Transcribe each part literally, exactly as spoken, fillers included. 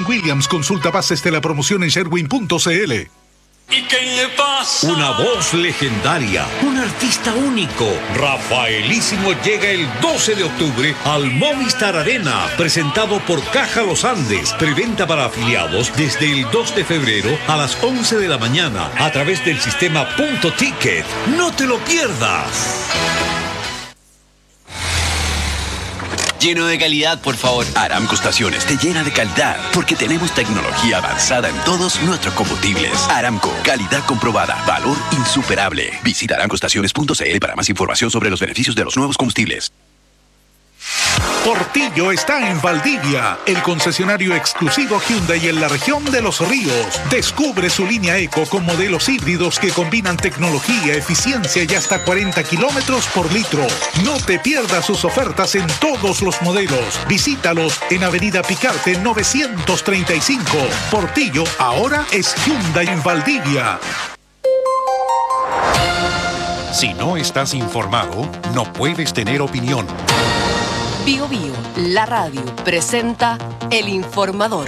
Sherwin-Williams. Consulta bases de la promoción en sherwin punto c l. ¿Y qué le pasa? Una voz legendaria, un artista único. Rafaelísimo llega el doce de octubre al Movistar Arena, presentado por Caja Los Andes. Preventa para afiliados desde el dos de febrero a las once de la mañana a través del sistema Punto Ticket. No te lo pierdas. Lleno de calidad, por favor. Aramco Estaciones te llena de calidad porque tenemos tecnología avanzada en todos nuestros combustibles. Aramco, calidad comprobada, valor insuperable. Visita aramco estaciones punto c l para más información sobre los beneficios de los nuevos combustibles. Portillo está en Valdivia, el concesionario exclusivo Hyundai en la región de Los Ríos. Descubre su línea Eco con modelos híbridos que combinan tecnología, eficiencia y hasta cuarenta kilómetros por litro. No te pierdas sus ofertas en todos los modelos. Visítalos en Avenida Picarte novecientos treinta y cinco. Portillo ahora es Hyundai en Valdivia. Si no estás informado, no puedes tener opinión. Bio Bio, la radio, presenta El Informador.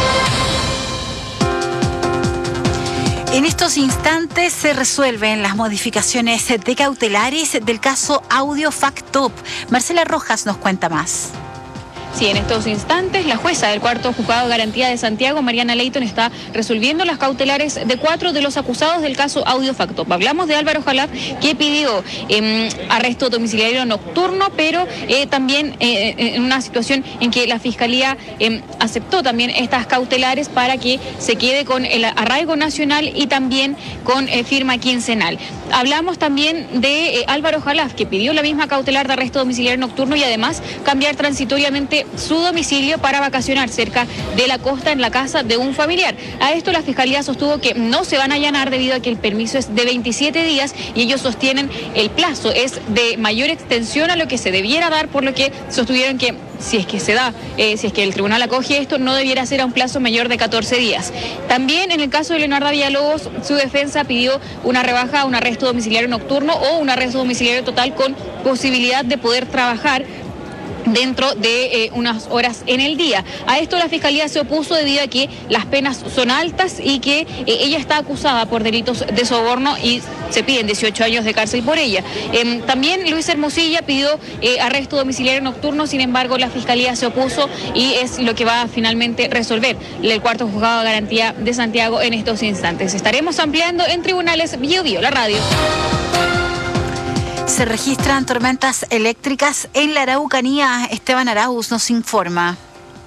En estos instantes se resuelven las modificaciones de cautelares del caso Audio Fact Top. Marcela Rojas nos cuenta más. Sí, en estos instantes la jueza del cuarto juzgado de garantía de Santiago, Mariana Leighton, está resolviendo las cautelares de cuatro de los acusados del caso Audio Fact Top. Hablamos de Álvaro Jalaf, que pidió eh, arresto domiciliario nocturno, pero eh, también eh, en una situación en que la Fiscalía eh, aceptó también estas cautelares para que se quede con el arraigo nacional y también con eh, firma quincenal. Hablamos también de eh, Álvaro Jalaf, que pidió la misma cautelar de arresto domiciliario nocturno y además cambiar transitoriamente su domicilio para vacacionar cerca de la costa en la casa de un familiar. A esto la Fiscalía sostuvo que no se van a allanar debido a que el permiso es de veintisiete días y ellos sostienen el plazo es de mayor extensión a lo que se debiera dar, por lo que sostuvieron que si es que se da, eh, si es que el tribunal acoge esto, no debiera ser a un plazo mayor de catorce días. También en el caso de Leonardo Villalobos, su defensa pidió una rebaja a un arresto domiciliario nocturno o un arresto domiciliario total con posibilidad de poder trabajar dentro de eh, unas horas en el día. A esto la Fiscalía se opuso debido a que las penas son altas y que eh, ella está acusada por delitos de soborno y se piden dieciocho años de cárcel por ella. Eh, también Luis Hermosilla pidió eh, arresto domiciliario nocturno, sin embargo la Fiscalía se opuso y es lo que va a finalmente resolver el cuarto juzgado de garantía de Santiago en estos instantes. Estaremos ampliando en tribunales Bio Bio, la radio. Se registran tormentas eléctricas en la Araucanía. Esteban Arauz nos informa.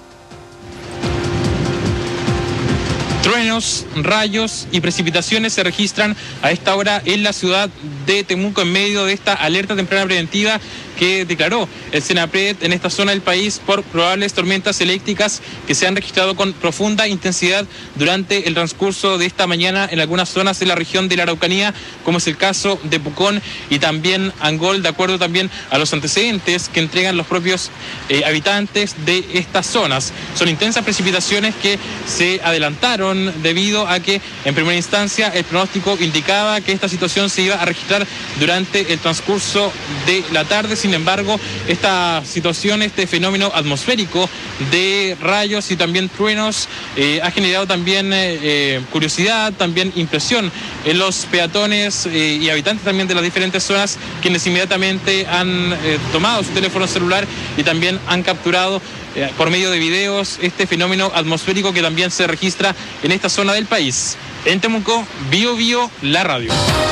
Truenos, rayos y precipitaciones se registran a esta hora en la ciudad de Temuco en medio de esta alerta temprana preventiva que declaró el Senapred en esta zona del país por probables tormentas eléctricas que se han registrado con profunda intensidad durante el transcurso de esta mañana en algunas zonas de la región de la Araucanía, como es el caso de Pucón y también Angol, de acuerdo también a los antecedentes que entregan los propios eh, habitantes de estas zonas. Son intensas precipitaciones que se adelantaron debido a que en primera instancia el pronóstico indicaba que esta situación se iba a registrar durante el transcurso de la tarde. Sin embargo, esta situación, este fenómeno atmosférico de rayos y también truenos eh, ha generado también eh, eh, curiosidad, también impresión en los peatones eh, y habitantes también de las diferentes zonas, quienes inmediatamente han eh, tomado su teléfono celular y también han capturado eh, por medio de videos este fenómeno atmosférico que también se registra en esta zona del país. En Temuco, Bio Bio, la radio.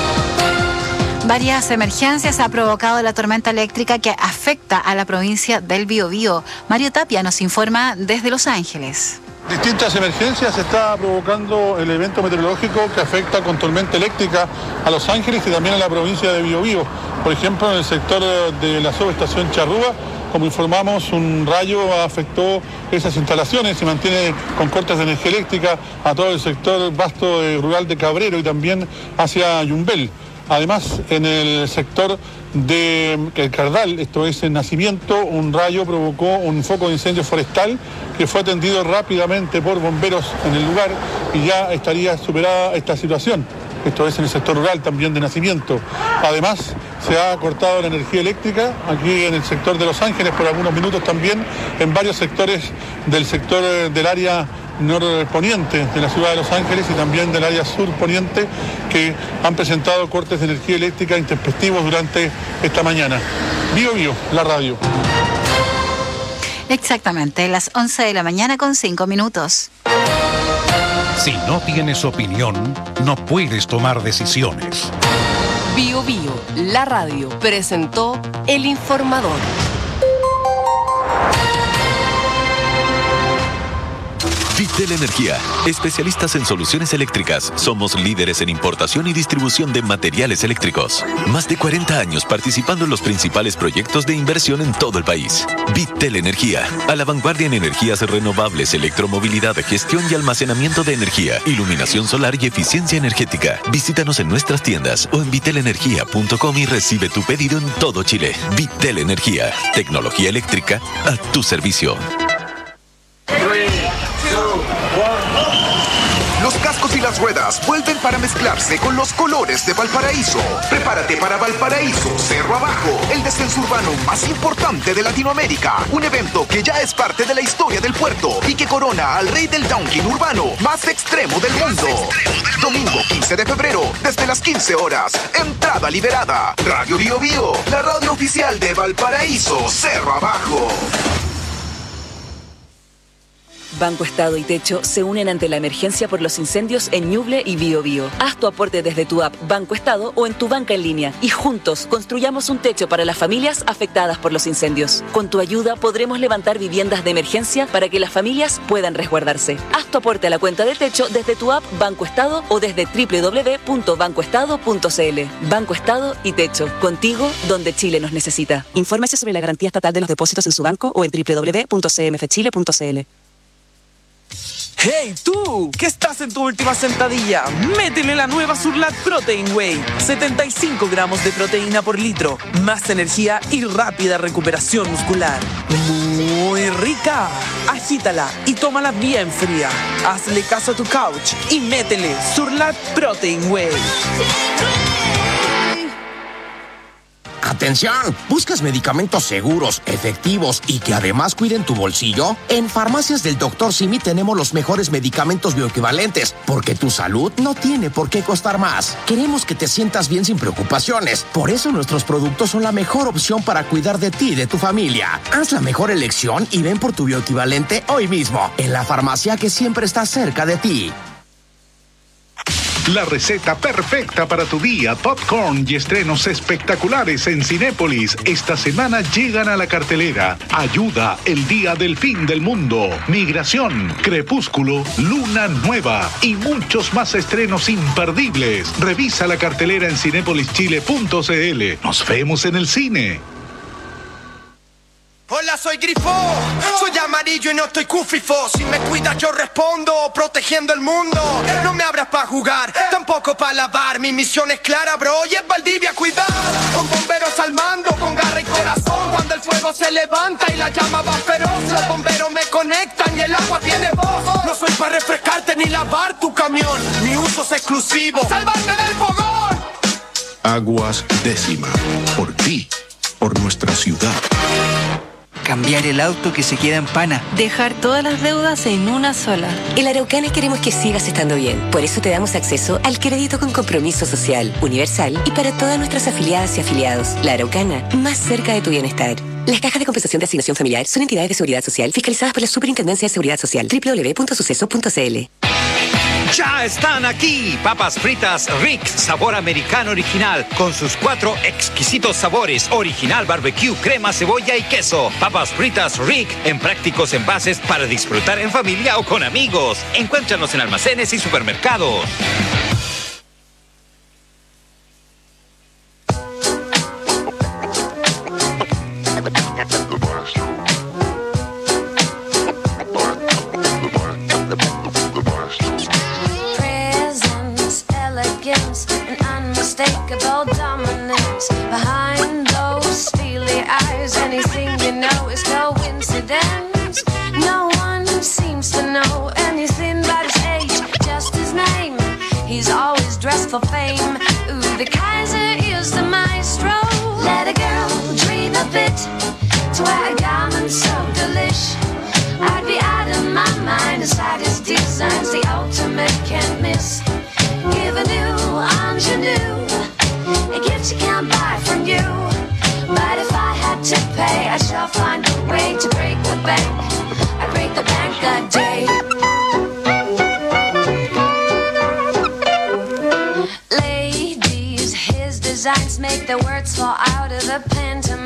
Varias emergencias ha provocado la tormenta eléctrica que afecta a la provincia del Biobío. Mario Tapia nos informa desde Los Ángeles. Distintas emergencias está provocando el evento meteorológico que afecta con tormenta eléctrica a Los Ángeles y también a la provincia de Biobío. Por ejemplo, en el sector de la subestación Charrúa, como informamos, un rayo afectó esas instalaciones, se mantiene con cortes de energía eléctrica a todo el sector vasto de rural de Cabrero y también hacia Yumbel. Además, en el sector de El Cardal, esto es en Nacimiento, un rayo provocó un foco de incendio forestal que fue atendido rápidamente por bomberos en el lugar y ya estaría superada esta situación. Esto es en el sector rural también de Nacimiento. Además, se ha cortado la energía eléctrica aquí en el sector de Los Ángeles por algunos minutos también, en varios sectores del sector del área norponiente de la ciudad de Los Ángeles y también del área surponiente, que han presentado cortes de energía eléctrica intempestivos durante esta mañana. Bio Bio, la radio. Exactamente, las once de la mañana con cinco minutos. Si no tienes opinión, no puedes tomar decisiones. Bio Bio, la radio, presentó El Informador. Vitel Energía, especialistas en soluciones eléctricas. Somos líderes en importación y distribución de materiales eléctricos. Más de cuarenta años participando en los principales proyectos de inversión en todo el país. Vitel Energía, a la vanguardia en energías renovables, electromovilidad, gestión y almacenamiento de energía, iluminación solar y eficiencia energética. Visítanos en nuestras tiendas o en vitel energía punto com y recibe tu pedido en todo Chile. Vitel Energía, tecnología eléctrica a tu servicio. Los cascos y las ruedas vuelven para mezclarse con los colores de Valparaíso. Prepárate para Valparaíso Cerro Abajo, el descenso urbano más importante de Latinoamérica. Un evento que ya es parte de la historia del puerto y que corona al rey del downhill urbano más extremo del mundo. Domingo quince de febrero, desde las quince horas. Entrada liberada. Radio Bio Bio, la radio oficial de Valparaíso Cerro Abajo. Banco Estado y Techo se unen ante la emergencia por los incendios en Ñuble y Bio Bio. Haz tu aporte desde tu app Banco Estado o en tu banca en línea y juntos construyamos un techo para las familias afectadas por los incendios. Con tu ayuda podremos levantar viviendas de emergencia para que las familias puedan resguardarse. Haz tu aporte a la cuenta de techo desde tu app Banco Estado o desde doble u doble u doble u punto banco estado punto c l. Banco Estado y Techo, contigo donde Chile nos necesita. Infórmese sobre la garantía estatal de los depósitos en su banco o en doble u doble u doble u punto c m f chile punto c l. ¡Hey tú! ¿Qué estás en tu última sentadilla? Métele la nueva Surlat Protein Whey. setenta y cinco gramos de proteína por litro. Más energía y rápida recuperación muscular. Muy rica. Agítala y tómala bien fría. Hazle caso a tu couch y métele Surlat Protein Whey. ¡Atención! ¿Buscas medicamentos seguros, efectivos y que además cuiden tu bolsillo? En Farmacias del doctor Simi tenemos los mejores medicamentos bioequivalentes, porque tu salud no tiene por qué costar más. Queremos que te sientas bien sin preocupaciones. Por eso nuestros productos son la mejor opción para cuidar de ti y de tu familia. Haz la mejor elección y ven por tu bioequivalente hoy mismo, en la farmacia que siempre está cerca de ti. La receta perfecta para tu día, popcorn y estrenos espectaculares en Cinépolis. Esta semana llegan a la cartelera Ayuda, el día del fin del mundo, Migración, Crepúsculo, Luna Nueva y muchos más estrenos imperdibles. Revisa la cartelera en cinépolis chile punto c l. Nos vemos en el cine. Hola, soy Grifo, soy amarillo y no estoy cufifo. Si me cuidas yo respondo, protegiendo el mundo. No me abras pa' jugar, tampoco pa' lavar. Mi misión es clara, bro, y es Valdivia cuidar. Con bomberos al mando, con garra y corazón. Cuando el fuego se levanta y la llama va feroz, los bomberos me conectan y el agua tiene voz. No soy pa' refrescarte ni lavar tu camión, mi uso es exclusivo, salvarte del fogón. Aguas Décima, por ti, por nuestra ciudad. Cambiar el auto que se queda en pana. Dejar todas las deudas en una sola. En La Araucana queremos que sigas estando bien. Por eso te damos acceso al crédito con compromiso social, universal y para todas nuestras afiliadas y afiliados. La Araucana, más cerca de tu bienestar. Las cajas de compensación de asignación familiar son entidades de seguridad social fiscalizadas por la Superintendencia de Seguridad Social. doble u doble u doble u punto suceso punto c l. Ya están aquí, papas fritas Rick, sabor americano original, con sus cuatro exquisitos sabores, original, barbecue, crema, cebolla y queso. Papas fritas Rick, en prácticos envases para disfrutar en familia o con amigos. Encuéntranos en almacenes y supermercados. Behind those steely eyes, anything you know is coincidence. No one seems to know anything but his age, just his name. He's always dressed for fame. Ooh, the Kaiser is the maestro. Let a girl dream a bit to wear a garment so delish. I'd be out of my mind inside his deep.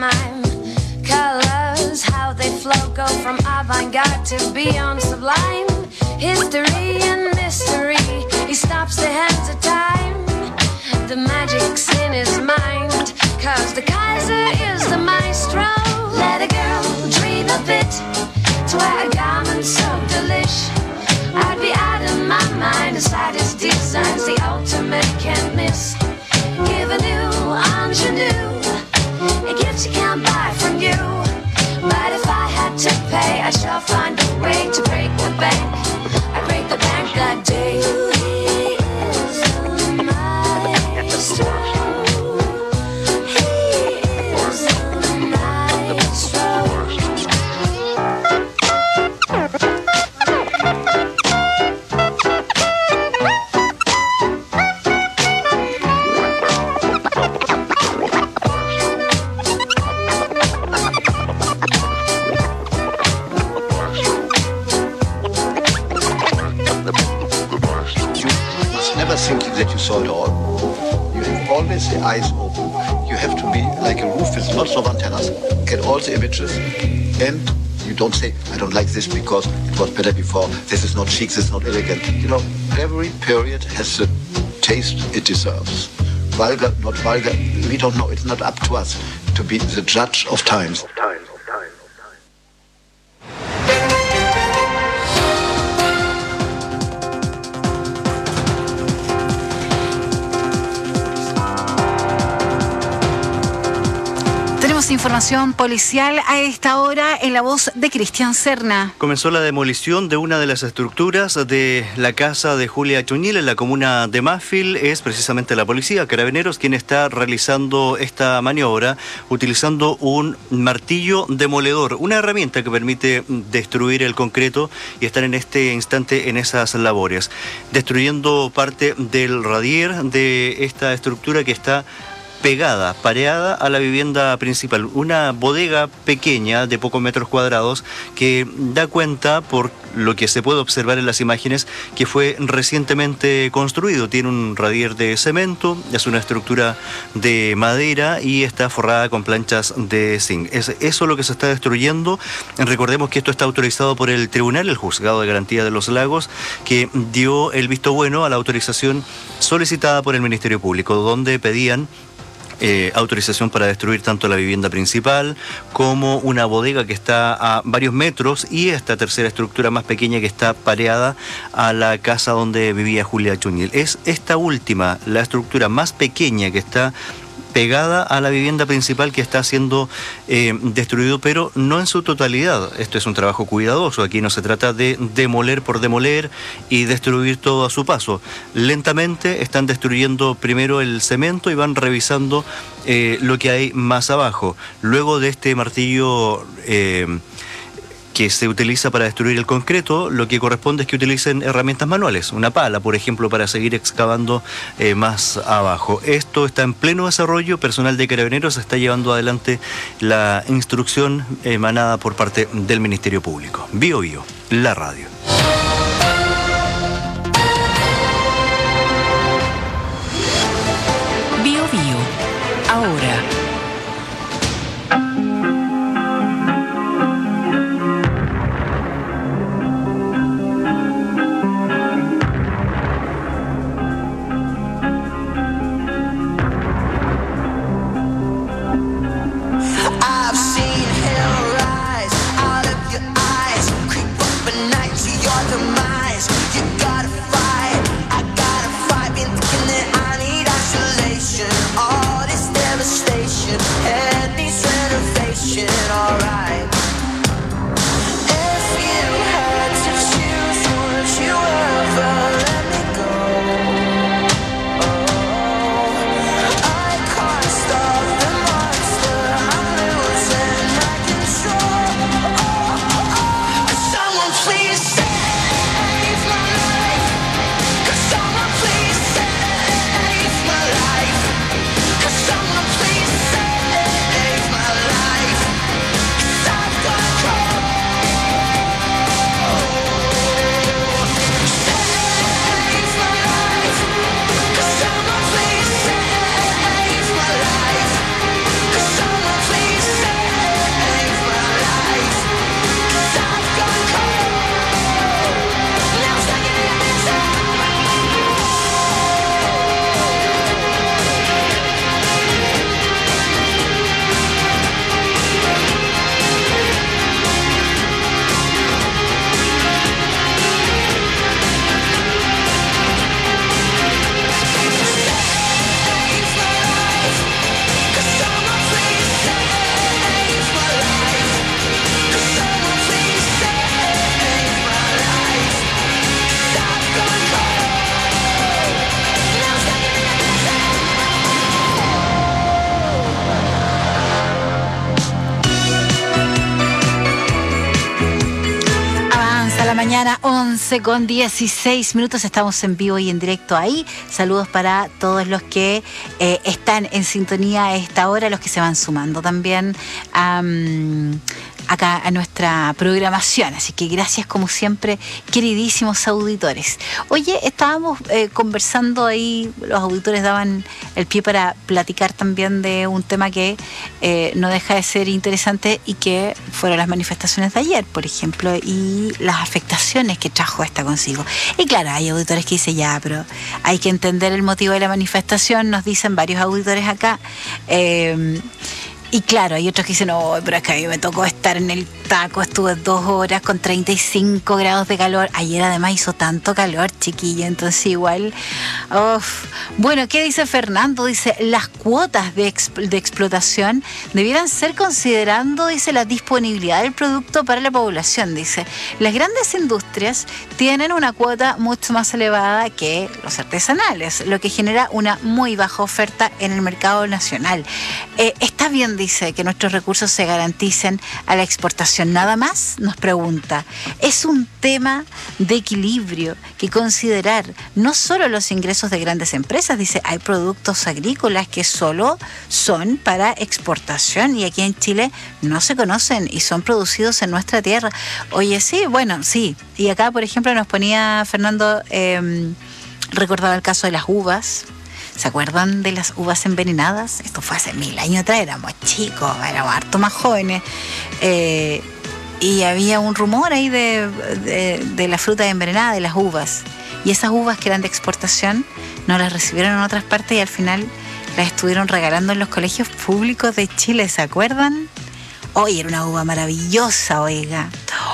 pantomime. Colors, how they flow, go from avant-garde to beyond sublime. History and mystery, he stops the hands of time. The magic's in his mind, cause the Kaiser is the maestro. Let a girl dream a bit, to wear a garment so delish. I'd be out of my mind aside his designs, the ultimate can't miss. Give a new ingenue, a gift you can't buy from you. But if I had to pay, I shall find a way to break the bank. I break the bank that day. He is the maestro. He is the maestro. Thinking that you saw it all. You have always the eyes open. You have to be like a roof with lots of antennas, get all the images, and you don't say, I don't like this because it was better before, this is not chic, this is not elegant. You know, every period has the taste it deserves. Vulgar, not vulgar, we don't know. It's not up to us to be the judge of times. Información policial a esta hora en la voz de Cristian Serna. Comenzó la demolición de una de las estructuras de la casa de Julia Chuñil en la comuna de Mafil. Es precisamente la policía, Carabineros, quien está realizando esta maniobra utilizando un martillo demoledor, una herramienta que permite destruir el concreto, y están en este instante en esas labores, destruyendo parte del radier de esta estructura que está pegada, pareada a la vivienda principal. Una bodega pequeña de pocos metros cuadrados que da cuenta, por lo que se puede observar en las imágenes, que fue recientemente construido. Tiene un radier de cemento, es una estructura de madera y está forrada con planchas de zinc. Es eso lo que se está destruyendo. Recordemos que esto está autorizado por el tribunal, el Juzgado de Garantía de los Lagos, que dio el visto bueno a la autorización solicitada por el Ministerio Público, donde pedían Eh, autorización para destruir tanto la vivienda principal como una bodega que está a varios metros y esta tercera estructura más pequeña que está pareada a la casa donde vivía Julia Chuñil. Es esta última, la estructura más pequeña que está pegada a la vivienda principal, que está siendo eh, destruido, pero no en su totalidad. Esto es un trabajo cuidadoso. Aquí no se trata de demoler por demoler y destruir todo a su paso. Lentamente están destruyendo primero el cemento y van revisando eh, lo que hay más abajo. Luego de este martillo eh, que se utiliza para destruir el concreto, lo que corresponde es que utilicen herramientas manuales, una pala, por ejemplo, para seguir excavando eh, más abajo. Esto está en pleno desarrollo. Personal de Carabineros está llevando adelante la instrucción emanada por parte del Ministerio Público. Bio Bio, la radio. Bio Bio, ahora. I've seen hell rise out of your eyes, creep up at night to your mañana, once con dieciséis minutos. Estamos en vivo y en directo ahí. Saludos para todos los que eh, están en sintonía a esta hora, los que se van sumando también um, acá a nuestra programación. Así que gracias como siempre, queridísimos auditores. Oye, estábamos eh, conversando ahí, los auditores daban el pie para platicar también de un tema que eh, no deja de ser interesante y que fueron las manifestaciones de ayer, por ejemplo, y las afectaciones que trajo esta consigo. Y claro, hay auditores que dicen ya, pero hay que entender el motivo de la manifestación, nos dicen varios auditores acá. Eh, Y claro, hay otros que dicen, no, pero es que a mí me tocó estar en el taco, estuve dos horas con treinta y cinco grados de calor. Ayer además hizo tanto calor, chiquillo, entonces igual... Uf. Bueno, ¿qué dice Fernando? Dice, las cuotas de, exp- de explotación debieran ser considerando, dice, la disponibilidad del producto para la población. Dice, las grandes industrias tienen una cuota mucho más elevada que los artesanales, lo que genera una muy baja oferta en el mercado nacional. Eh, está bien, dice, que nuestros recursos se garanticen a la exportación. Nada más, nos pregunta. Es un tema de equilibrio que considerar no solo los ingresos de grandes empresas, dice, hay productos agrícolas que solo son para exportación y aquí en Chile no se conocen y son producidos en nuestra tierra. Oye, sí, bueno, sí. Y acá, por ejemplo, nos ponía Fernando, eh, recordaba el caso de las uvas. ¿Se acuerdan de las uvas envenenadas? Esto fue hace mil años atrás, éramos chicos, éramos harto más jóvenes. Eh, y había un rumor ahí de, de, de la fruta envenenada, de las uvas. Y esas uvas que eran de exportación no las recibieron en otras partes y al final las estuvieron regalando en los colegios públicos de Chile, ¿se acuerdan? Oye, era una uva maravillosa, oiga.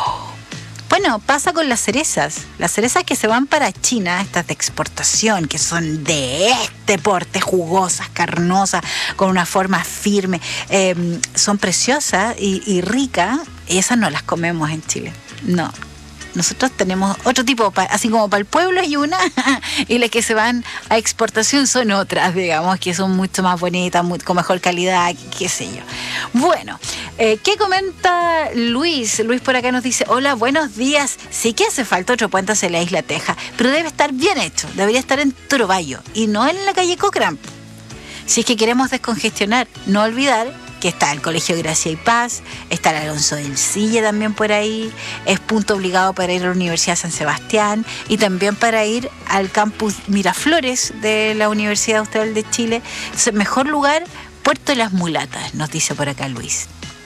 Bueno, pasa con las cerezas. Las cerezas que se van para China, estas de exportación, que son de este porte, jugosas, carnosas, con una forma firme, eh, son preciosas y, y ricas, y esas no las comemos en Chile. No. Nosotros tenemos otro tipo, así como para el pueblo hay una, y las que se van a exportación son otras, digamos, que son mucho más bonitas, muy, con mejor calidad, qué sé yo. Bueno, eh, ¿qué comenta Luis? Luis por acá nos dice, hola, buenos días. Sí que hace falta otro puente hacia la isla Teja, pero debe estar bien hecho, debería estar en Torobayo y no en la calle Cochrane. Si es que queremos descongestionar, no olvidar que está el Colegio Gracia y Paz, está el Alonso del Silla también por ahí, es punto obligado para ir a la Universidad San Sebastián y también para ir al campus Miraflores de la Universidad Austral de Chile. Entonces, mejor lugar, Puerto de las Mulatas, nos dice por acá Luis.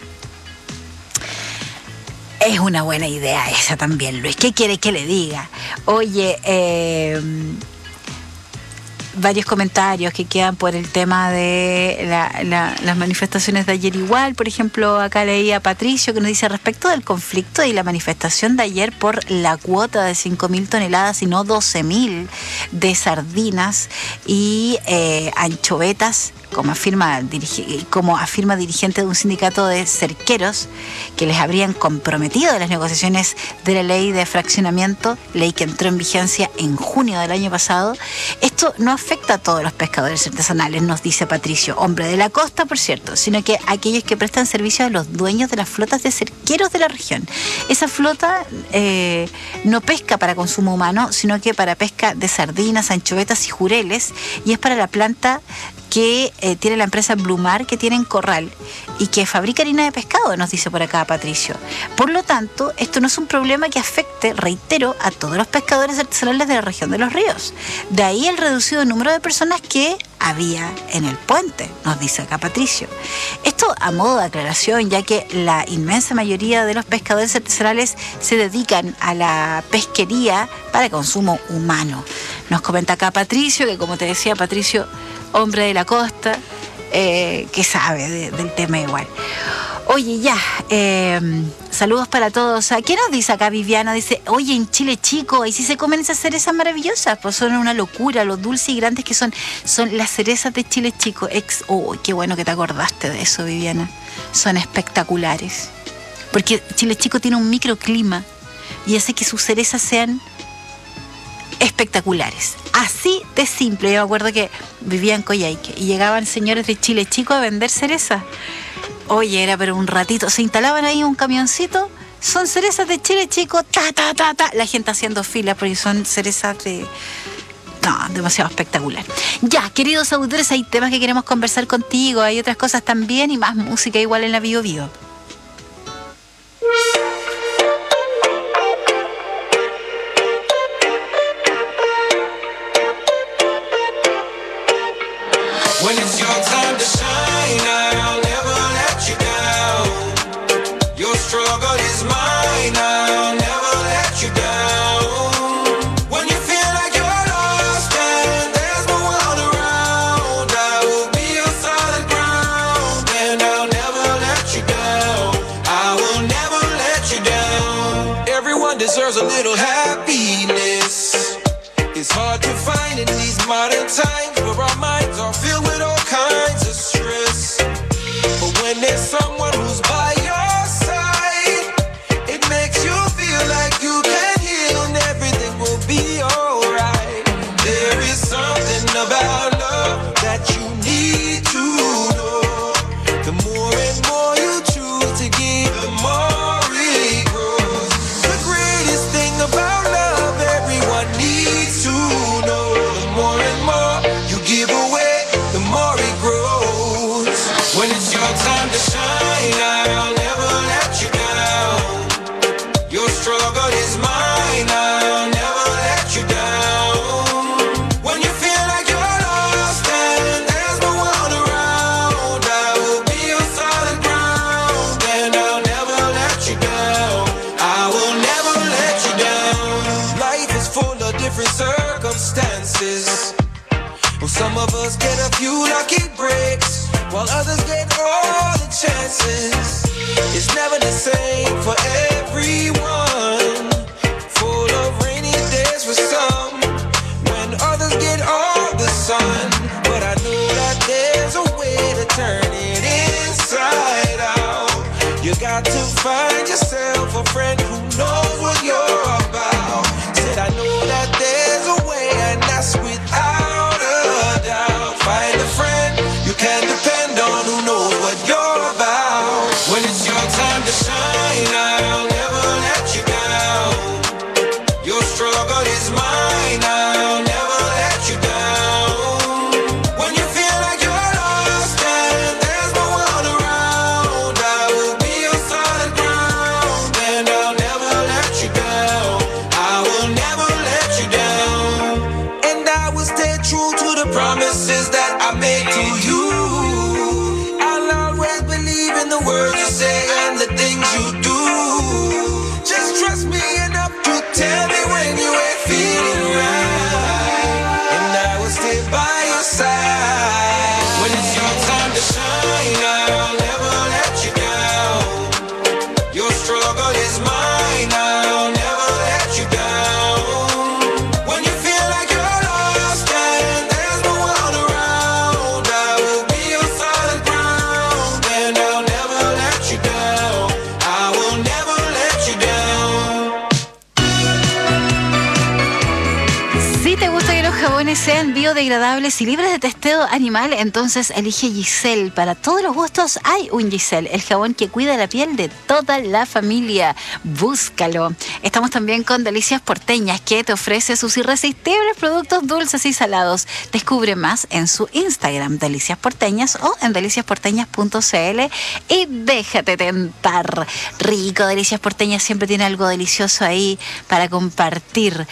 Es una buena idea esa también, Luis. ¿Qué quiere que le diga? Oye, eh... varios comentarios que quedan por el tema de la, la, las manifestaciones de ayer igual. Por ejemplo, acá leía a Patricio que nos dice respecto del conflicto y la manifestación de ayer por la cuota de cinco mil toneladas y no doce mil de sardinas y eh, anchovetas, como afirma, como afirma dirigente de un sindicato de cerqueros que les habrían comprometido de las negociaciones de la ley de fraccionamiento, ley que entró en vigencia en junio del año pasado. Esto no afecta a todos los pescadores artesanales, nos dice Patricio, hombre de la costa, por cierto, sino que a aquellos que prestan servicio a los dueños de las flotas de cerqueros de la región. Esa flota eh, no pesca para consumo humano, sino que para pesca de sardinas, anchovetas y jureles, y es para la planta que eh, tiene la empresa Blumar, que tiene en Corral y que fabrica harina de pescado, nos dice por acá Patricio. Por lo tanto, esto no es un problema que afecte, reitero, a todos los pescadores artesanales de la región de los ríos. De ahí el reducido número de personas que había en el puente, nos dice acá Patricio. Esto a modo de aclaración, ya que la inmensa mayoría de los pescadores artesanales se dedican a la pesquería para consumo humano. Nos comenta acá Patricio, que como te decía, Patricio, hombre de la costa, eh, que sabe de, del tema igual. Oye, ya, eh, saludos para todos. ¿Qué nos dice acá Viviana? Dice, oye, en Chile, chico, ¿y si se comen esas cerezas maravillosas? Pues son una locura, los dulces y grandes que son, son las cerezas de Chile, chico. Ex, oh, qué bueno que te acordaste de eso, Viviana. Son espectaculares. Porque Chile, chico, tiene un microclima y hace que sus cerezas sean espectaculares. Así de simple. Yo me acuerdo que vivía en Coyhaique y llegaban señores de Chile, chico, a vender cerezas. Oye, era pero un ratito. Se instalaban ahí un camioncito, son cerezas de Chile Chico, ta, ta, ta, ta. La gente haciendo fila porque son cerezas de... No, demasiado espectacular. Ya, queridos auditores, hay temas que queremos conversar contigo, hay otras cosas también y más música igual en la Bio Bio. When it's your time to shine, I'll never let you down. Your struggle is mine, I'll never let you down. When you feel like you're lost and there's no one around, I will be your solid ground, and I'll never let you down. I will never let you down. Everyone deserves a little happiness. It's hard to find in these modern times where our minds are filled with all kinds of stress. But when there's someone who's by your side, it makes you feel like you can heal and everything will be alright. There is something about love that you need to know. The more and more you choose to give, the more it grows. The greatest thing about love everyone needs to know. The more and more you give away, the more it grows. When it's your time to shine, I'll never let you down. Your struggle is mine, I'll never let you down. When you feel like you're lost and there's no one around, I will be your solid ground, and I'll never let you down. I will never let you down. Life is full of different circumstances. Well, some of us get a few lucky breaks, while others get all the chances. It's never the same for everyone. Full of rainy days for some, when others get all the sun. But I know that there's a way to turn it inside out. You got to find yourself a friend who knows what you're about. Said I know that there's a way, and that's without a doubt. Find a friend you can depend on who knows what you're about. When it's your time to shine, I'll never let you down. Your struggle is mine, I'll never let you down. When you feel like you're lost and there's no one around, I will be your solid ground, and I'll never let you down. I will never let you down. And I will stay true to the promises that I made to you. I'll always believe in the words you say and the things you do. Just trust me enough to tell me when you ain't feeling right, and I will stay by your side. When it's your time to shine, I'll never let you down. Your struggle is mine, I'll never let you down. When you feel like you're lost and there's no one around, I will be your solid ground, and I'll never let you down. I will never let you down. Si te gusta que los jabones sean biodegradables y libres de testeo animal, entonces elige Giselle. Para todos los gustos hay un Giselle, el jabón que cuida la piel de toda la familia. Búscalo. Estamos también con Delicias Porteñas, que te ofrece sus irresistibles productos dulces y salados. Descubre más en su Instagram, Delicias Porteñas, o en delicias porteñas punto c l, y déjate tentar. Rico, Delicias Porteñas siempre tiene algo delicioso ahí para compartir